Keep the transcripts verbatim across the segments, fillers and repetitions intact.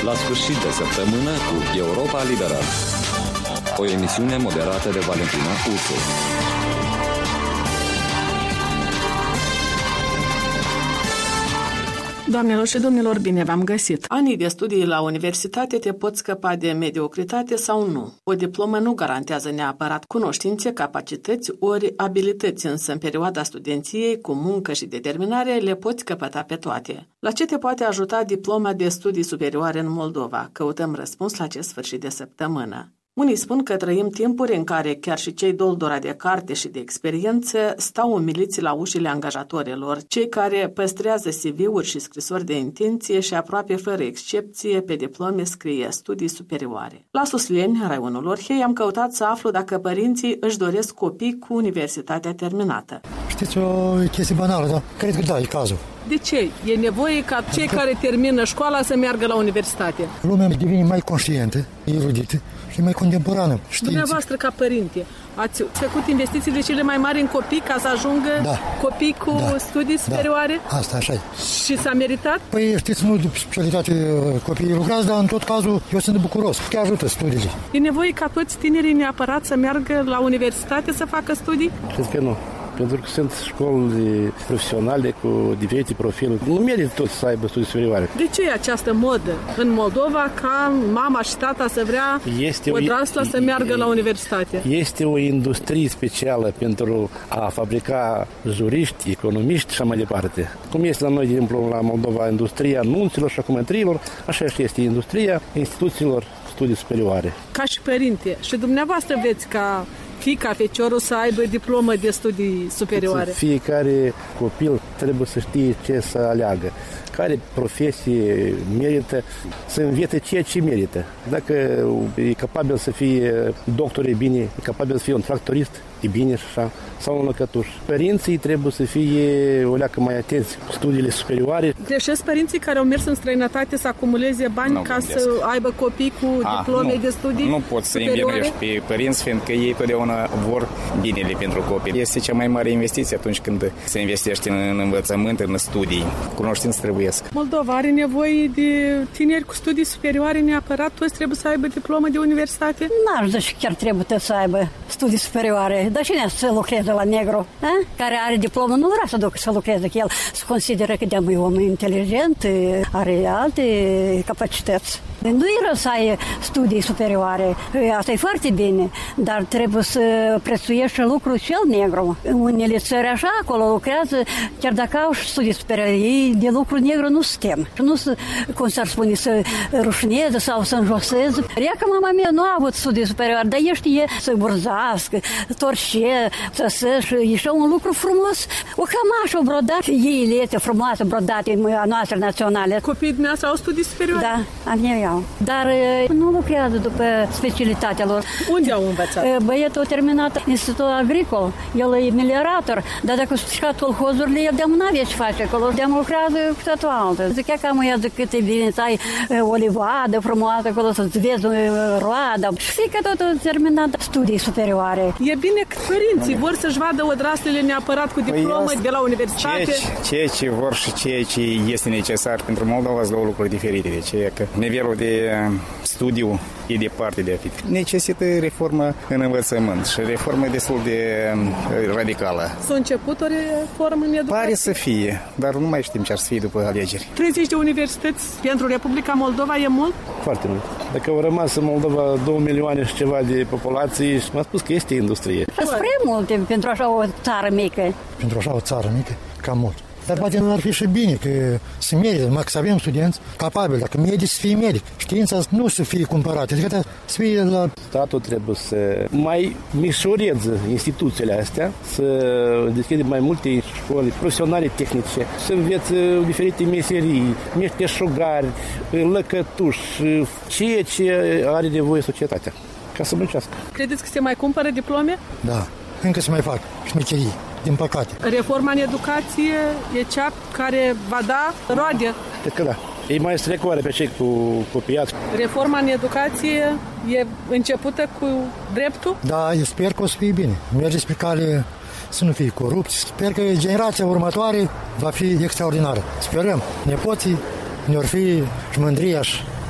la sfârșit de săptămână cu Europa Liberă. O emisiune moderată de Valentina Ursu. Doamnelor și domnilor, bine v-am găsit! Anii de studii la universitate te pot scăpa de mediocritate sau nu. O diplomă nu garantează neapărat cunoștințe, capacități ori abilități, însă în perioada studenției, cu muncă și determinare, le poți căpăta pe toate. La ce te poate ajuta diploma de studii superioare în Moldova? Căutăm răspuns la acest sfârșit de săptămână. Unii spun că trăim timpuri în care chiar și cei doldora de carte și de experiență stau umiliți la ușile angajatorilor, cei care păstrează C V-uri și scrisori de intenție și aproape fără excepție pe diplome scrie studii superioare. La Susleni, raionul Orhei, am căutat să aflu dacă părinții își doresc copii cu universitatea terminată. Știți, o chestie banală, dar cred că da, e cazul. De ce? E nevoie ca cei care termină școala să meargă la universitate? Lumea devine mai conștientă, erudită și mai contemporană. Dumneavoastră, ca părinte, ați făcut investițiile cele mai mari în copii ca să ajungă da. copii cu da. studii superioare? Da. Asta așa e. Și s-a meritat? Păi știți, nu de specialitate copiii lucrează, dar în tot cazul eu sunt bucuros. Te ajută studiile. E nevoie ca toți tinerii neapărat să meargă la universitate să facă studii? Cred că nu. Pentru că sunt școli profesionale cu diferite profiluri. Nu merită toți să aibă studii superioare. De ce e această modă în Moldova ca mama și tata să vrea este odrasla să meargă la universitate? Este o industrie specială pentru a fabrica juriști, economiști și așa mai departe. Cum este la noi, de exemplu, la Moldova, industria anunților și documentărilor, așa și este industria instituțiilor studii superioare. Ca și părinte, și dumneavoastră veți ca fiica, feciorul să aibă diplomă de studii superioare. Fiecare copil trebuie să știe ce să aleagă, care profesie merită, să învețe ceea ce merită. Dacă e capabil să fie doctor, e bine, e capabil să fie un tractorist, e bine și așa, sau un lăcătuș. Părinții trebuie să fie o leacă mai atenți cu studiile superioare. Greșesc părinții care au mers în străinătate să acumuleze bani nu ca gândesc. Să aibă copii cu A, diplome nu, de studii Nu pot să învinuiești pe părinți, fiindcă ei totdeauna vor binele pentru copii. Este cea mai mare investiție atunci când se investește în învățământ, în studii. Cunoștințe trebuiesc. Moldova are nevoie de tineri cu studii superioare neapărat? Toți trebuie să aibă diplomă de universitate? N-aș zice chiar trebuie să aibă studii superioare. Dar cine să lucreze la negru? A? Care are diplomă nu vrea să ducă să lucreze, că el se consideră că de-a om inteligent, are alte capacități. Nu e rău să ai studii superioare, asta e foarte bine, dar trebuie să prețuiești lucrul cel negru. Unele țări așa, acolo lucrează, chiar dacă au studii superioare, ei de lucru negru nu se tem. Și nu se, cum s-ar spune, să rușineze sau să înjoseze. Ea că mama mea nu a avut studii superioare, dar ea știe să burzească, torce, să să-și, e și un lucru frumos. O cămașă, o brodat, ei este frumoasă, brodate a noastră naționale. Copiii dumneavoastră au studii superioare? Da, am eu. Dar nu lucrează după specialitatea lor. Unde au învățat? Băietul a terminat Institutul Agricol, el e meliorator, dar dacă s-a schimbat colhozurile, el de-am n-avea ce face acolo, de-am lucrează cu totul altă. Zicea că am ea de cât e bine să ai o livadă frumoasă acolo, să-ți vezi roada. Și fie că totul a terminat studii superioare. E bine că părinții vor să-și vadă odraslele neapărat cu diplomă păi de la universitate. Ceea ce, ce vor și ceea ce este necesar pentru Moldova sunt două lucruri diferite. De ce că nivelul de studiu e departe de a fi. Necesită reformă în învățământ și reformă destul de radicală. S-a început o reformă în educație? Pare să fie, dar nu mai știm ce ar să fie după alegeri. treizeci de universități pentru Republica Moldova e mult? Foarte mult. Dacă au rămas în Moldova două milioane și ceva de populație, m-a spus că este industrie. Sunt prea multe pentru așa o țară mică. Pentru așa o țară mică, cam mult. Dar poate nu ar fi și bine că se merită, numai că să avem studenți capabili, dacă medici să fie medic. Știința nu să fie cumpărată, adică să fie la... Statul trebuie să mai mișoreze instituțiile astea, să deschide mai multe școli profesionale tehnice, să învețe diferite meserii, meșteșugari, lăcătuși, ceea ce are nevoie societatea, ca să muncească. Credeți că se mai cumpără diplome? Da, încă se mai fac șmecherii. Din păcate. Reforma în educație e cea care va da roade. Cred că da. E mai strecoare pe cei cu copiați. Reforma în educație e începută cu dreptul? Da, eu sper că o să fie bine. Merge spre cale să nu fie corupți. Sper că generația următoare va fi extraordinară. Sperăm. Nepoții ne-or fi și mândria și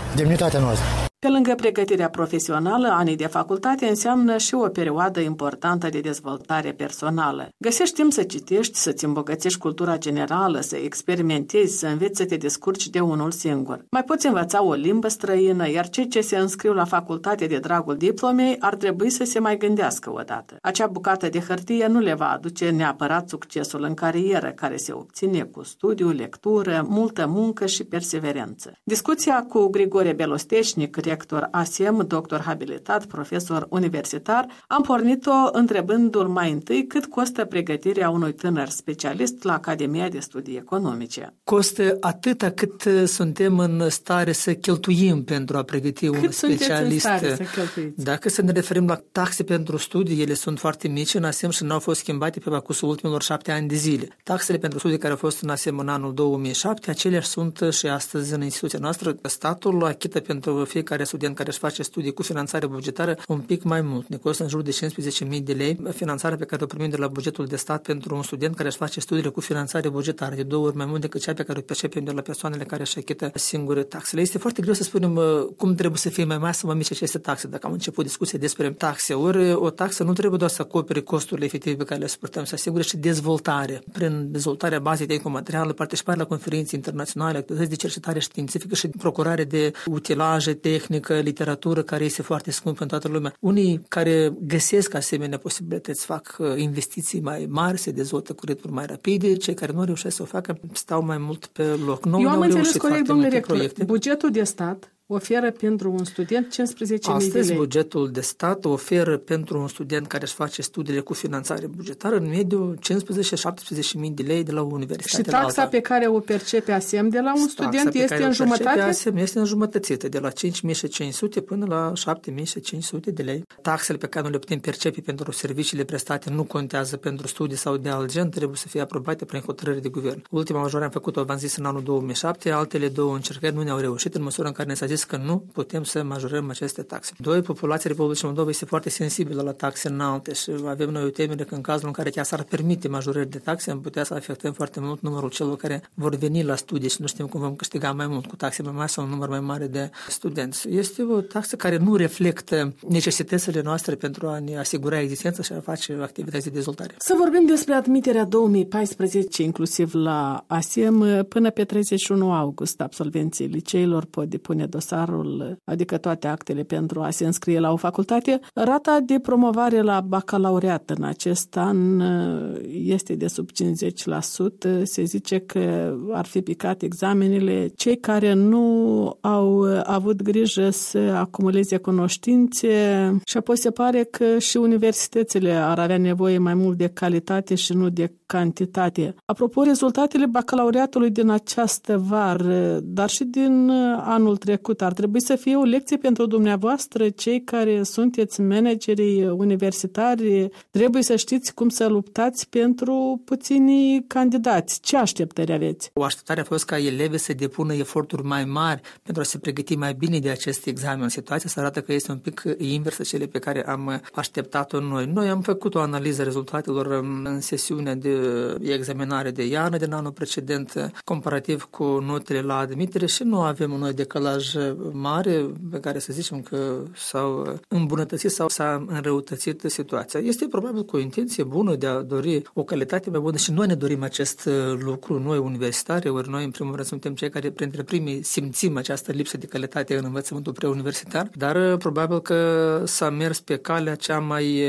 demnitatea noastră. Pe lângă pregătirea profesională, anii de facultate înseamnă și o perioadă importantă de dezvoltare personală. Găsești timp să citești, să-ți îmbogățești cultura generală, să experimentezi, să înveți să te descurci de unul singur. Mai poți învăța o limbă străină, iar cei ce se înscriu la facultate de dragul diplomei ar trebui să se mai gândească odată. Acea bucată de hârtie nu le va aduce neapărat succesul în carieră, care se obține cu studiu, lectură, multă muncă și perseverență. Discuția cu Grigore Belosteșnic, rector A S E M, doctor habilitat, profesor universitar, am pornit-o întrebându-l mai întâi cât costă pregătirea unui tânăr specialist la Academia de Studii Economice. Costă atâta cât suntem în stare să cheltuim pentru a pregăti cât un specialist. În stare să cheltuiți? Dacă să ne referim la taxe pentru studii, ele sunt foarte mici în A S E M și nu au fost schimbate pe parcursul ultimilor șapte ani de zile. Taxele pentru studii care au fost în A S E M în anul două mii șapte, aceleași sunt și astăzi în instituția noastră. Statul achită pentru fiecare student care își face studii cu finanțare bugetară un pic mai mult. Ne costă în jur de cincisprezece mii de lei finanțarea pe care o primim de la bugetul de stat pentru un student care își face studiile cu finanțare bugetară, de două ori mai mult decât cea pe care o percepem de la persoanele care își achită singure taxele. Este foarte greu să spunem cum trebuie să fie mai mari sau mai mici aceste taxe. Dacă am început discuția despre taxe, ori o taxă nu trebuie doar să acopere costurile efective pe care le suportăm, să asigure și dezvoltare. Prin dezvoltarea bazei tehnico-materială, participarea la conferințe internaționale, activități de cercetare științifică și procurare de utilaje, tehnică, literatură, care este foarte scump în toată lumea. Unii care găsesc asemenea posibilități fac investiții mai mari, se dezvoltă cu ritmuri mai rapide, cei care nu reușesc să o facă stau mai mult pe loc. Noi Eu am înțeles corect, domnule rector, proiecte. Bugetul de stat oferă pentru un student cincisprezece mii de lei. Astăzi bugetul de stat oferă pentru un student care își face studiile cu finanțare bugetară în mediu cincisprezece șaptesprezece mii de lei de la o universitate. Și taxa pe care o percepe A S E M de la un student este în jumătate? A S E M este în jumătățită, de la cinci mii cinci sute până la șapte mii cinci sute de lei. Taxele pe care nu le putem percepe pentru serviciile prestate nu contează pentru studii sau de alt gen, trebuie să fie aprobate prin hotărâre de guvern. Ultima majorare am făcut-o, v-am zis, în anul două mii șapte, altele două încercări nu ne-au reușit în măsura în care ne s-a zis că nu putem să majorăm aceste taxe. Doi, populația Republicii Moldova este foarte sensibilă la taxe înalte și avem noi o temere că în cazul în care chiar s-ar permite majorări de taxe, am putea să afectăm foarte mult numărul celor care vor veni la studii și nu știm cum vom câștiga mai mult cu taxe mai mari sau un număr mai mare de studenți. Este o taxă care nu reflectă necesitățile noastre pentru a ne asigura existența și a face activități de dezvoltare. Să vorbim despre admiterea două mii paisprezece, inclusiv la A S E M, până pe treizeci și unu august. Absolvenții liceilor pot depune dosarul, adică toate actele pentru a se înscrie la o facultate. Rata de promovare la bacalaureat în acest an este de sub cincizeci la sută. Se zice că ar fi picat examenele cei care nu au avut grijă să acumuleze cunoștințe și apoi se pare că și universitățile ar avea nevoie mai mult de calitate și nu de cantitate. Apropo, rezultatele bacalaureatului din această vară, dar și din anul trecut, ar trebui să fie o lecție pentru dumneavoastră, cei care sunteți managerii universitari, trebuie să știți cum să luptați pentru puțini candidați. Ce așteptări aveți? O așteptare a fost ca elevii să depună eforturi mai mari pentru a se pregăti mai bine de acest examen. Situația se arată că este un pic inversă cele pe care am așteptat-o noi. Noi am făcut o analiză rezultatelor în sesiunea de examinare de iarnă din anul precedent, comparativ cu notele la admitere și nu avem un decalaj mare pe care să zicem că s-au îmbunătățit sau s-a înrăutățit situația. Este probabil cu o intenție bună de a dori o calitate mai bună și noi ne dorim acest lucru, noi universitari, ori noi în primul rând suntem cei care printre primii simțim această lipsă de calitate în învățământul preuniversitar, dar probabil că s-a mers pe calea cea mai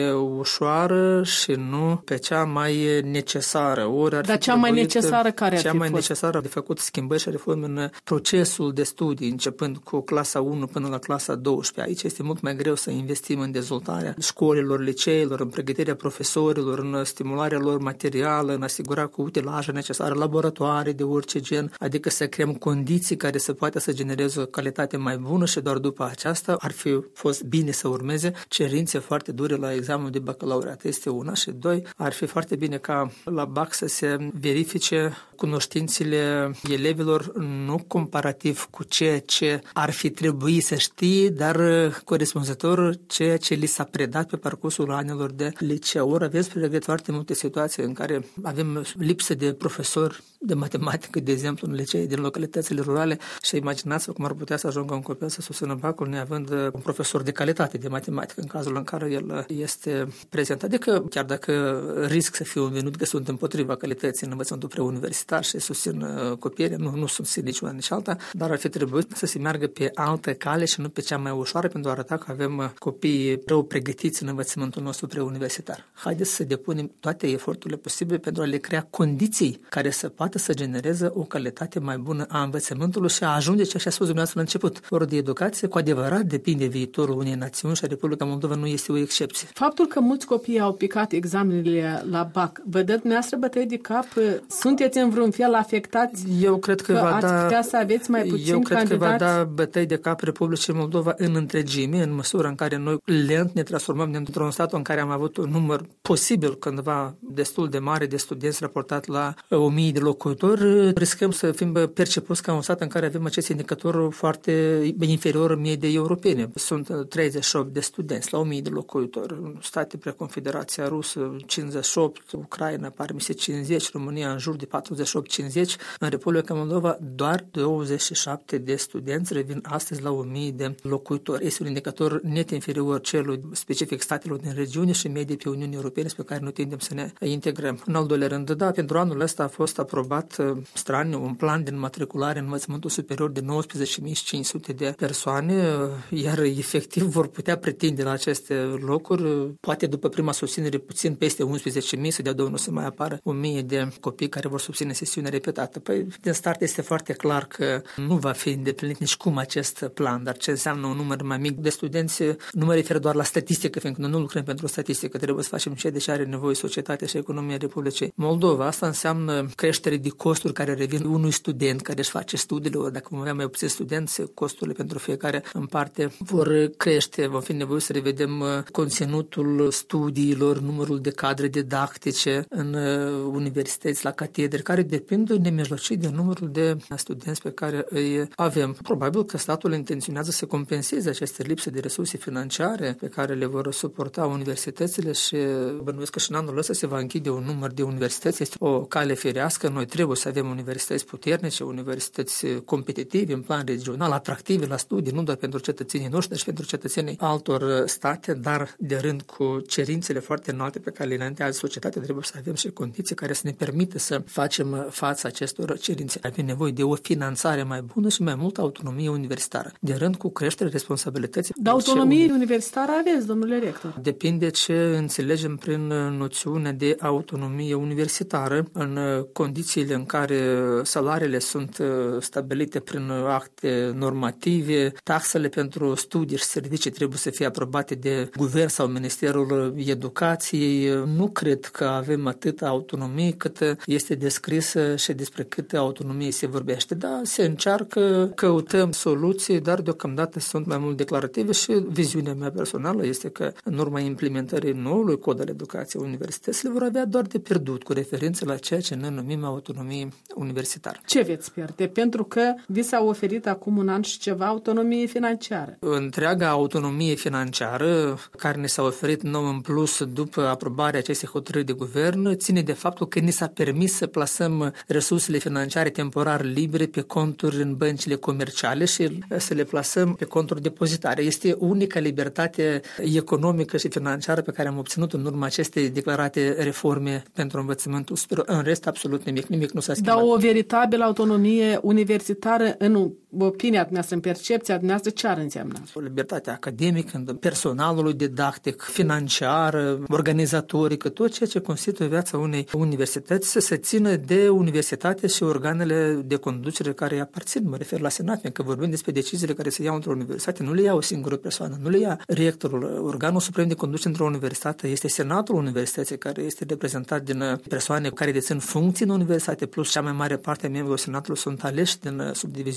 ușoară și nu pe cea mai necesară. Ori ar dar cea mai necesară care ar Cea fi mai fost? necesară de făcut schimbări și reforme în procesul de studii, începând cu clasa unu până la clasa douăsprezece. Aici este mult mai greu să investim în dezvoltarea școlilor, liceilor, în pregătirea profesorilor, în stimularea lor materială, în asigurarea cu utilaje necesare, laboratoare de orice gen, adică să creăm condiții care să poată să genereze o calitate mai bună și doar după aceasta ar fi fost bine să urmeze cerințe foarte dure la examenul de bacalaureat. Este una și doi, ar fi foarte bine ca la B A C să se verifice cunoștințele elevilor nu comparativ cu ceea ce ar fi trebuit să știe, dar corespunzător ceea ce li s-a predat pe parcursul anilor de liceu. Ori avem spre regret foarte multe situații în care avem lipsă de profesori de matematică, de exemplu, în licee din localitățile rurale și imaginați-vă cum ar putea să ajungă un copil să susțină bacul neavând un profesor de calitate de matematică în cazul în care el este prezent. Adică, chiar dacă risc să fiu venit că sunt împotriva calității în învățământul preuniversitar și susțin copiii, nu, nu sunt nici una nici alta, dar ar fi trebuit să se meargă pe altă cale și nu pe cea mai ușoară pentru a arăta că avem copii rău pregătiți în învățământul nostru preuniversitar. Haideți să depunem toate eforturile posibile pentru a le crea condiții care să poată să genereze o calitate mai bună a învățământului și a ajunge ce așa spus dumneavoastră la început. Ori de educație cu adevărat depinde viitorul unei națiuni și Republica Moldova nu este o excepție. Faptul că mulți copii au picat examenele la B A C, vă dă dumneavoastră bătăi de cap? Sunteți în vreun fel afectați? Eu cred că, că va ați da, putea să aveți mai puțin eu cred candidați? că va da bătăi de cap Republicii Moldova în întregime, în măsura în care noi lent ne transformăm într-un stat în care am avut un număr posibil cândva destul de mare de studenți raportat la o mie de locuitori. Riscăm să fim percepuți ca un stat în care avem acest indicator foarte inferior mediei europene. Sunt treizeci și opt de studenți la o mie de locuitori. State precum Federația Rusă, cincizeci și opt, Ucraina, pare mi se cincizeci, România în jur de patruzeci și opt cincizeci. În Republica Moldova doar douăzeci și șapte de studenți revin astăzi la o mie de locuitori. Este un indicator net inferior celui specific statelor din regiune și medie pe Uniunii Europene pe care noi tindem să ne integrăm. În al doilea rând, da, pentru anul ăsta a fost aprobat straniu un plan de înmatriculare în învățământul superior de nouăsprezece mii cinci sute de persoane, iar efectiv vor putea pretinde la aceste locuri, poate după prima susținere puțin peste unsprezece mii, să dea Domnul să mai apară o mie de copii care vor susține sesiunea repetată. Păi, din start este foarte clar că nu va fi îndeplinit nici cum acest plan, dar ce înseamnă un număr mai mic de studenți nu mă refer doar la statistică, fiindcă noi nu lucrăm pentru statistică, trebuie să facem ceea de ce are nevoie societatea și economia Republicii Moldova. Asta înseamnă creștere de costuri care revin unui student care își face studiile, ori dacă vom avea mai puțini studenți, costurile pentru fiecare în parte vor crește, vom fi nevoie să revedem conținutul studiilor, numărul de cadre didactice în universități, la catedre, care depind nemijlocit de numărul de studenți pe care îi avem. Probabil că statul intenționează să compenseze aceste lipse de resurse financiare pe care le vor suporta universitățile și bănuiesc că și în anul ăsta se va închide un număr de universități. Este o cale firească. Noi trebuie să avem universități puternice, universități competitive în plan regional, atractive la studii, nu doar pentru cetățenii noștri, dar și pentru cetățenii altor state, dar de rând cu cerințele foarte înalte pe care le înaintează societatea, trebuie să avem și condiții care să ne permită să facem față acestor cerințe. Avem nevoie de o finanțare mai bună și mai multă autonomie universitară, de rând cu creșterea responsabilității. Dar autonomie ce... universitară aveți, domnule rector? Depinde ce înțelegem prin noțiunea de autonomie universitară, în condițiile în care salariile sunt stabilite prin acte normative, taxele pentru studii și servicii trebuie să fie aprobate de guvern sau Ministerul Educației. Nu cred că avem atâta autonomie cât este descrisă și despre câtă autonomie se vorbește. Da, se încearcă, căutăm soluții, dar deocamdată sunt mai mult declarative și viziunea mea personală este că în urma implementării noului cod al educației universitățile vor avea doar de pierdut cu referință la ceea ce noi numim autonomie universitară. Ce veți pierde? Pentru că vi s-a oferit acum un an și ceva autonomie financiară. Întreaga autonomie financiară care ne s-a oferit nou în plus după aprobarea acestei hotărâri de guvern ține de faptul că ni s-a permis să plasăm resursele financiare temporar libere pe conturi în băncile comerciale și să le plasăm pe conturi depozitare. Este unica libertate economică și financiară pe care am obținut în urma acestei declarate reforme pentru învățământul superior. În rest, absolut nimic. Nimic nu s-a schimbat. Dar o veritabilă autonomie universitară, în opinia dumneavoastră, în percepția dumneavoastră, ce ar însemna? O libertate academică, personalului didactic, financiar, organizatorică, tot ceea ce constituie viața unei universități să se țină de universitate și organele de conducere care îi aparțin. Mă refer la senat, pentru că vorbim despre deciziile care se iau într-o universitate, nu le ia o singură persoană, nu le ia rectorul. Organul suprem de conducere într-o universitate este senatul universității, care este reprezentat din persoane care dețin funcții în universitate, plus cea mai mare parte a membrilor senatului sunt aleși din subdiviziunile noastre.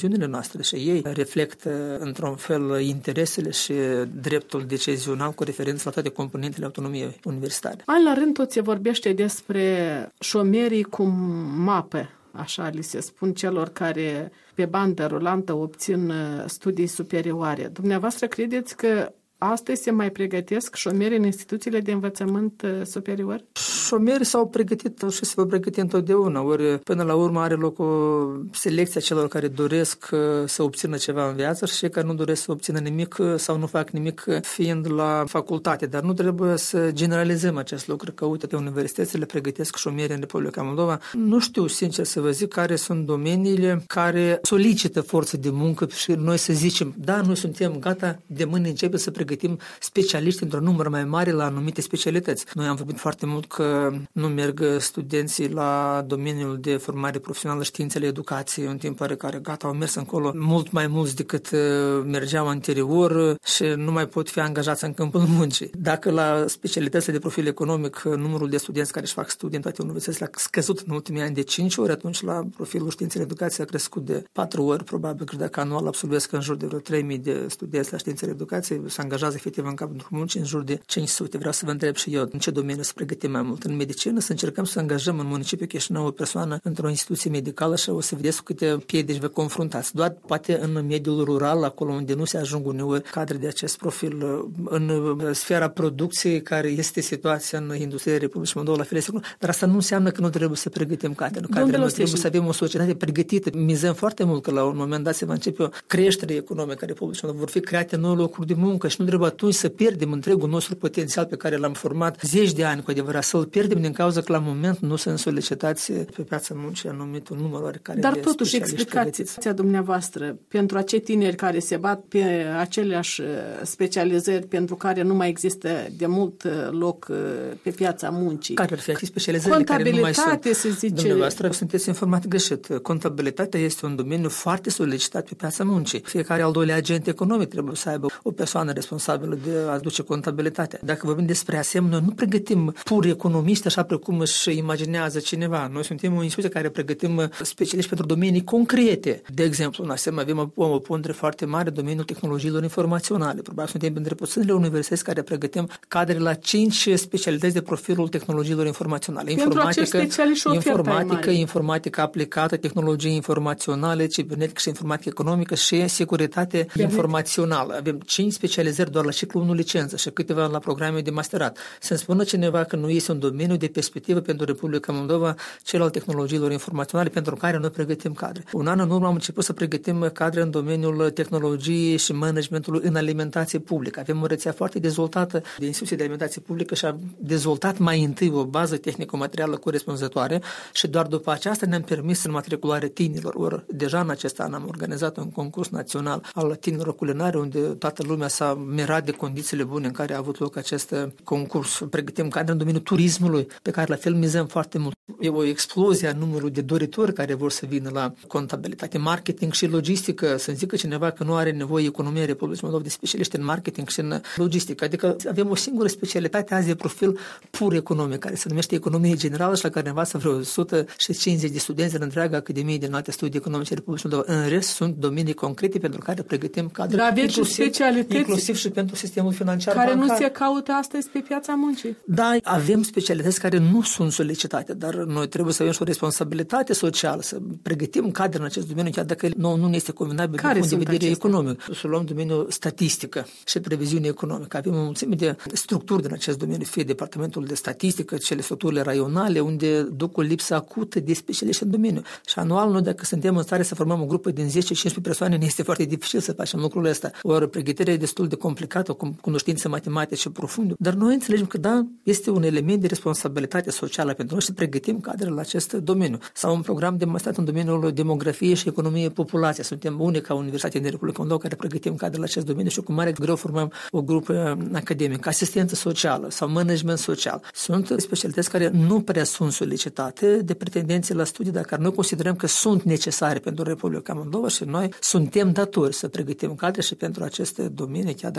noastre și ei reflectă într-un fel interesele și dreptul decizional cu referință la toate componentele autonomiei universitare. An la rând tot se vorbește despre șomerii cu mape, așa li se spun celor care pe bandă rulantă obțin studii superioare. Dumneavoastră credeți că astăzi se mai pregătesc șomerii în instituțiile de învățământ superior? Șomerii s-au pregătit și se vor pregăti întotdeauna, ori până la urmă are loc o selecție a celor care doresc să obțină ceva în viață și cei care nu doresc să obțină nimic sau nu fac nimic fiind la facultate, dar nu trebuie să generalizăm acest lucru, că uite că universitățile pregătesc șomeri în Republica Moldova. Nu știu sincer să vă zic care sunt domeniile care solicită forță de muncă și noi să zicem, da, noi suntem gata, de mâine începem să pregătim specialiști într-un număr mai mare la anumite specialități. Noi am vorbit foarte mult că nu merg studenții la domeniul de formare profesională, științele educației, în timp pare care gata, au mers încolo mult mai mulți decât mergeau anterior și nu mai pot fi angajați în câmpul muncii. Dacă la specialitățile de profil economic numărul de studenți care își fac studii în toate universitățile a scăzut în ultimii ani de cinci ori, atunci la profilul științele educației a crescut de patru ori, probabil că dacă anual absolvesc în jur de vreo trei mii de studenți la științele educației, se angajează efectiv în capul muncii în jur de cinci sute. Vreau să vă întreb și eu în ce domeniu să pregătim mai mult. În medicină să încercăm să angajăm în municipiul Chișinău o persoană într-o instituție medicală și o să vedeți cu câte piedici vă confruntați. Doar poate în mediul rural, acolo unde nu se ajung uneori cadre de acest profil, în sfera producției care este situația în industria Republicii Moldova la fel, dar asta nu înseamnă că nu trebuie să pregătim cadre. Cadre noi trebuie să avem o societate pregătită. Mizăm foarte mult că la un moment dat se va începe o creștere economică a Republicii Moldova, vor fi create noi locuri de muncă și nu trebuie atunci să pierdem întregul nostru potențial pe care l-am format zeci de ani cu adevărat, să-l pierdem din cauza că la moment nu sunt solicitați pe piața muncii anumitul număr oarecare. Dar totuși explicația dumneavoastră pentru acei tineri care se bat pe aceleași specializări pentru care nu mai există de mult loc pe piața muncii. Care ar fi specializările care nu mai sunt? Se zice... Dumneavoastră sunteți informat greșit. Contabilitatea este un domeniu foarte solicitat pe piața muncii. Fiecare al doilea agent economic trebuie să aibă o persoană responsabilă de a duce contabilitatea. Dacă vorbim despre asemenea, nu pregătim pur economiști așa precum își imaginează cineva. Noi suntem o instituție care pregătim specialiști pentru domenii concrete. De exemplu, în asemenea, avem o, o pondere foarte mare în domeniul tehnologiilor informaționale. Probabil suntem între puținele universități care pregătim cadre la cinci specialități de profilul tehnologiilor informaționale. Informatică, informatică, informatică aplicată, tehnologie informaționale, cibernetică și informatică economică și securitate informațională. Avem cinci specializări doar la ciclul unu licență și câteva la programe de masterat. Să-mi spună cineva că nu este un domeniu de perspectivă pentru Republica Moldova, cel al tehnologiilor informaționale, pentru care noi pregătim cadre. Un an în urmă am început să pregătim cadre în domeniul tehnologiei și managementului în alimentație publică. Avem o rețea foarte dezvoltată de instituții de alimentație publică și am dezvoltat mai întâi o bază tehnico-materială corespunzătoare și doar după aceasta ne-am permis înmatricularea tinerilor. Ori deja în acest an am organizat un concurs național al tinerilor culinare, unde toată lumea s-a mirat de condițiile bune în care a avut loc acest concurs. Pregătim cadre în domeniul turismului, pe care la fel mizăm foarte mult. E o explozie a numărului de doritori care vor să vină la contabilitate, marketing și logistică. Să zică cineva că nu are nevoie economia Republicii Moldova de specialiști în marketing și în logistică. Adică avem o singură specialitate azi de profil pur economic, care se numește economie generală și la care învață vreo o sută cincizeci de studenți în întreaga Academie de Înalte Studii Economice Republicii Moldova. În rest sunt domenii concrete pentru care pregătim cadre. Dar aveți specialități inclusiv și pentru sistemul financiar care bancar. Nu se caută astăzi pe piața muncii. Da, avem specialități care nu sunt solicitate, dar noi trebuie să avem și o responsabilitate socială, să pregătim cadre în acest domeniu, chiar dacă nou nu este convenabil din punct de vedere acestea? economic. Să luăm domeniul statistică și previziune economică. Avem o mulțime de structuri din acest domeniu, fie departamentul de statistică, cele structurile raionale, unde duc o lipsă acută de specialiști în domeniu. Și anual, noi dacă suntem în stare să formăm o grupă din zece cincisprezece persoane, ne este foarte dificil să facem lucrul ăsta. O pregătire destul de complicată, cu cunoștințe matematice profunde, dar noi înțelegem că da, este un element de responsabilitate socială pentru noi să pregătim cadre la acest domeniu. Sau un program de masterat în domeniul demografiei și economiei populației. Suntem unica universitate din Republica Moldova care pregătim cadre la acest domeniu și cu mare greu formăm o grupă academică. Asistență socială sau management social. Sunt specialități care nu prea sunt solicitate de pretendenții la studii, dar care noi considerăm că sunt necesare pentru Republica Moldova și noi suntem datori să pregătim cadre și pentru aceste domenii, chiar dacă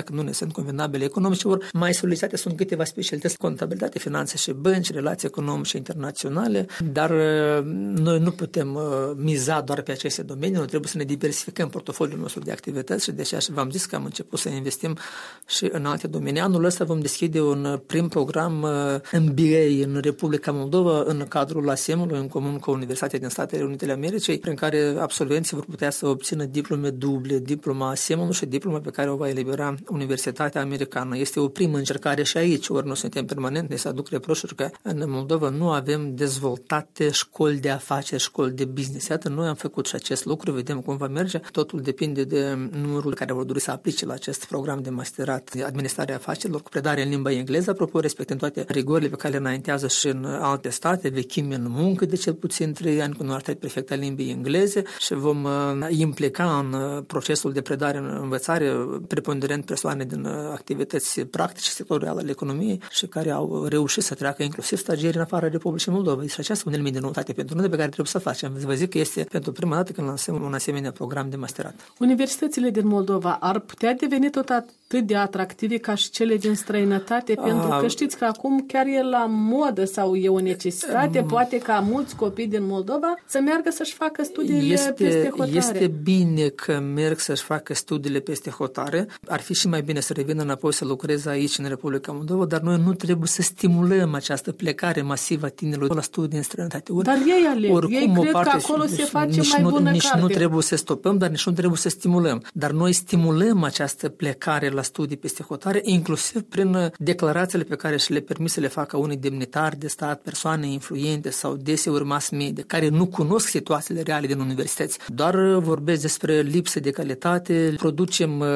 dacă nu ne sunt convenabile economice, ori mai solicitate sunt câteva specialități, contabilitate, finanțe și bănci, relații economice internaționale, dar noi nu putem miza doar pe aceste domenii, noi trebuie să ne diversificăm portofoliul nostru de activități și de aceea v-am zis că am început să investim și în alte domenii. Anul ăsta vom deschide un prim program M B A în Republica Moldova în cadrul A S E M-ului, în comun cu Universitatea din Statele Unite ale Americii, prin care absolvenții vor putea să obțină diplome duble, diploma A S E M-ului și diploma pe care o va elibera Universitatea Americană. Este o primă încercare și aici, ori nu suntem permanent, ne se aduc reproșuri că în Moldova nu avem dezvoltate școli de afaceri, școli de business. Iată, noi am făcut și acest lucru, vedem cum va merge. Totul depinde de numărul care vor dori să aplice la acest program de masterat de administrarea afacerilor cu predare în limba engleză, apropo, respectând toate rigorile pe care le înaintează și în alte state, vechime în muncă de cel puțin trei ani, cunoaștere perfectă a limbii engleze și vom implica în procesul de predare în învățare preponderent persoane din activități practice sectoriale ale economiei și care au reușit să treacă inclusiv stagieri în afara Republicii Moldova. Și aceasta un element de noutate pentru noi pe care trebuie să facem. Vă zic că este pentru prima dată când lansăm un asemenea program de masterat. Universitățile din Moldova ar putea deveni tot atât de atractive ca și cele din străinătate, pentru că știți că acum chiar e la modă sau e o necesitate, um, poate ca mulți copii din Moldova să meargă să-și facă studiile este, peste hotare. Este bine că merg să-și facă studiile peste hotare. Ar fi și mai bine să revină înapoi să lucreze aici în Republica Moldova, dar noi nu trebuie să stimulăm această plecare masivă a tinerilor la studii în străinătate. Or, dar ei aleg, oricum, ei cred parte, că acolo se face nici mai nu, bună nici carte. nu trebuie să stopăm, dar nici nu trebuie să stimulăm. Dar noi stimulăm această plecare la studii peste hotare, inclusiv prin declarațiile pe care și le permis să le facă unii demnitari de stat, persoane influente sau deseori mass media, care nu cunosc situațiile reale din universități. Doar vorbesc despre lipsă de calitate, producem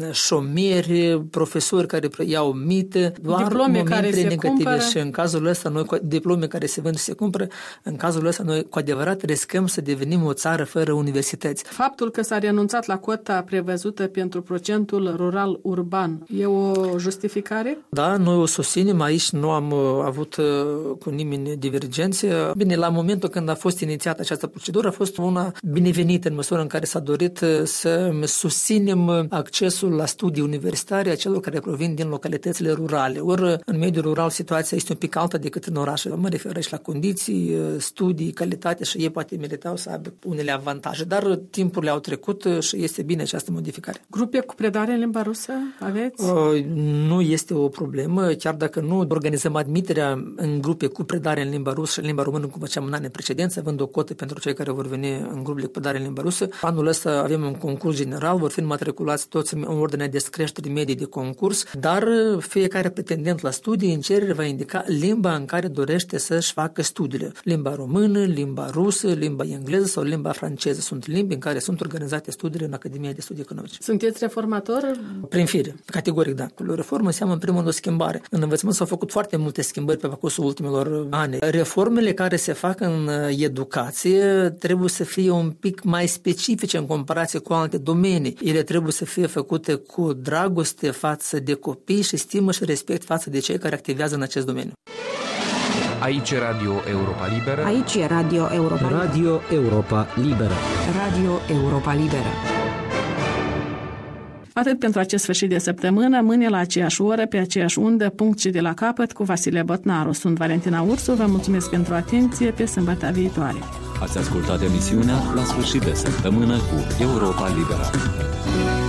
șomeri, profesori care iau mite, doar diplome care se negative cumpără. Și în cazul ăsta noi, diplome care se vând și se cumpără, în cazul ăsta noi cu adevărat riscăm să devenim o țară fără universități. Faptul că s-a renunțat la cota prevăzută pentru procentul rural-urban e o justificare? Da, noi o susținem, aici nu am avut cu nimeni divergențe. Bine, la momentul când a fost inițiată această procedură a fost una binevenită în măsură în care s-a dorit să susținem accesul la studii universitare a celor care provin din localitățile rurale. Ori în mediul rural situația este un pic altă decât în orașe. Mă refer aici la condiții, studii, calitate și ei poate meritau să aibă unele avantaje, dar timpurile au trecut și este bine această modificare. Grupe cu predare în limba rusă aveți? Uh, nu este o problemă, chiar dacă nu organizăm admiterea în grupe cu predare în limba rusă și în limba română, cum făceam în anii precedenți, având o cotă pentru cei care vor veni în grupurile cu predare în limba rusă. Anul ăsta avem un concurs general, vor fi matriculați toți în ordinea de descreștere medie de concurs, dar fiecare pretendent la studii în cerere va indica limba în care dorește să-și facă studiile. Limba română, limba rusă, limba engleză sau limba franceză. Sunt limbi în care sunt organizate studiile în Academia de Studii Economice. Sunteți reformator? Prin fire, categoric, da. O reformă înseamnă în primul rând o schimbare. În învățământ s-au făcut foarte multe schimbări pe parcursul ultimilor ani. Reformele care se fac în educație trebuie să fie un pic mai specifice în comparație cu alte domenii. Ele trebuie să fie făcute cu dragoste față de copii și stimă și respect față de cei care activează în acest domeniu. Aici e Radio Europa Liberă. Aici e Radio Europa Liberă. Radio Europa Liberă. Radio Europa Liberă. Atât pentru acest sfârșit de săptămână, mâine la aceeași oră, pe aceeași undă, punct și de la capăt, cu Vasile Botnaru. Sunt Valentina Ursu, vă mulțumesc pentru atenție, pe sâmbătă viitoare. Ați ascultat emisiunea La sfârșit de săptămână cu Europa Liberă.